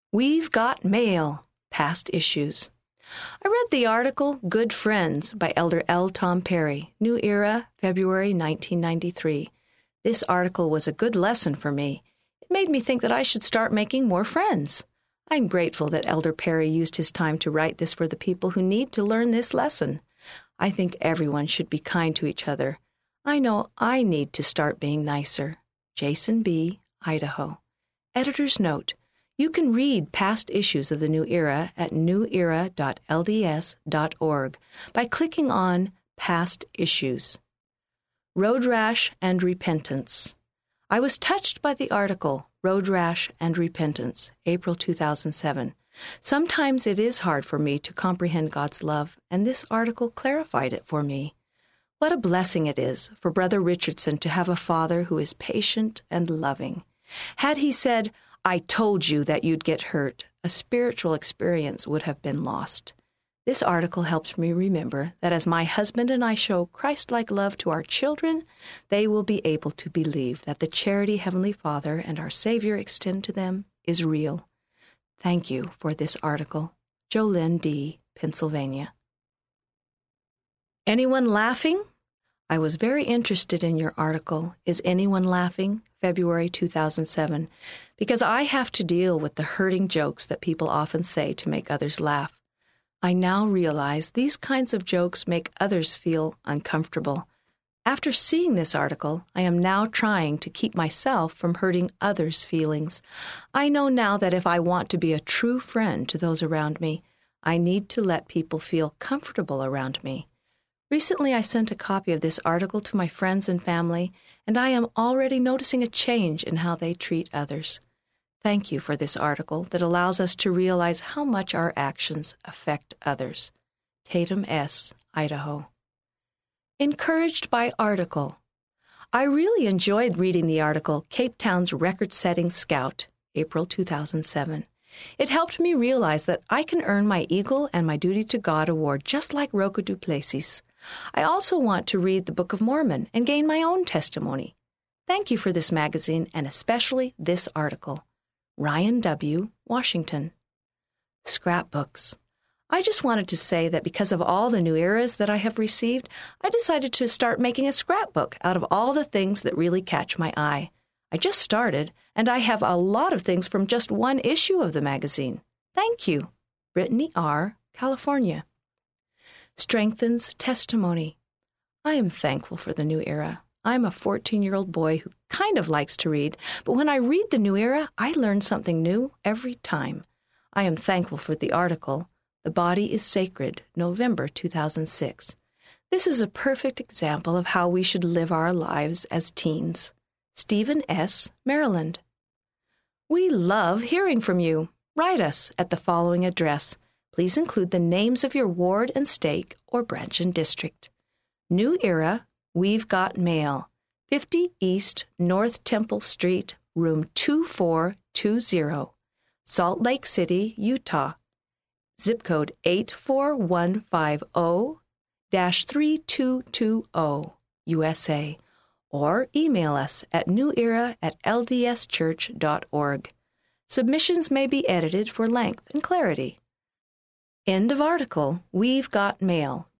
We've Got Mail, Past Issues. I read the article Good Friends by Elder L. Tom Perry, New Era, February 1993. This article was a good lesson for me. It made me think that I should start making more friends. I'm grateful that Elder Perry used his time to write this for the people who need to learn this lesson. I think everyone should be kind to each other. I know I need to start being nicer. Jason B., Idaho. Editor's note: you can read past issues of the New Era at newera.lds.org by clicking on Past Issues. Road Rash and Repentance. I was touched by the article Road Rash and Repentance, April 2007. Sometimes it is hard for me to comprehend God's love, and this article clarified it for me. What a blessing it is for Brother Richardson to have a father who is patient and loving. Had he said, "I told you that you'd get hurt," a spiritual experience would have been lost. This article helped me remember that as my husband and I show Christ-like love to our children, they will be able to believe that the charity Heavenly Father and our Savior extend to them is real. Thank you for this article. Jolynn D., Pennsylvania. Anyone laughing? I was very interested in your article, Is Anyone Laughing? February 2007, because I have to deal with the hurting jokes that people often say to make others laugh. I now realize these kinds of jokes make others feel uncomfortable. After seeing this article, I am now trying to keep myself from hurting others' feelings. I know now that if I want to be a true friend to those around me, I need to let people feel comfortable around me. Recently, I sent a copy of this article to my friends and family, and I am already noticing a change in how they treat others. Thank you for this article that allows us to realize how much our actions affect others. Tatum S., Idaho. Encouraged by article. I really enjoyed reading the article Cape Town's Record-Setting Scout, April 2007. It helped me realize that I can earn my Eagle and my Duty to God award just like Rocha Duplessis. I also want to read the Book of Mormon and gain my own testimony. Thank you for this magazine and especially this article. Ryan W., Washington. Scrapbooks. I just wanted to say that because of all the new eras that I have received, I decided to start making a scrapbook out of all the things that really catch my eye. I just started, and I have a lot of things from just one issue of the magazine. Thank you. Brittany R., California. Strengthens testimony. I am thankful for the New Era. I'm a 14-year-old boy who kind of likes to read, but when I read the New Era, I learn something new every time. I am thankful for the article, The Body is Sacred, November 2006. This is a perfect example of how we should live our lives as teens. Stephen S., Maryland. We love hearing from you. Write us at the following address. Please include the names of your ward and stake or branch and district. New Era, We've Got Mail, 50 East North Temple Street, room 2420, Salt Lake City, Utah. Zip code 84150-3220, USA. Or email us at newera@ldschurch.org. Submissions may be edited for length and clarity. End of article. We've Got Mail.